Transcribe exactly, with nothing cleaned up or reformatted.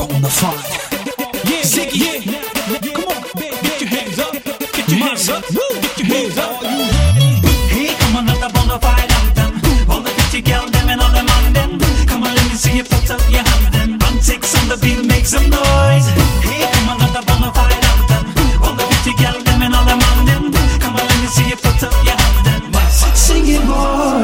on the fun. Yeah, Ziggy, yeah. Come on, get your hands up, get your hands up.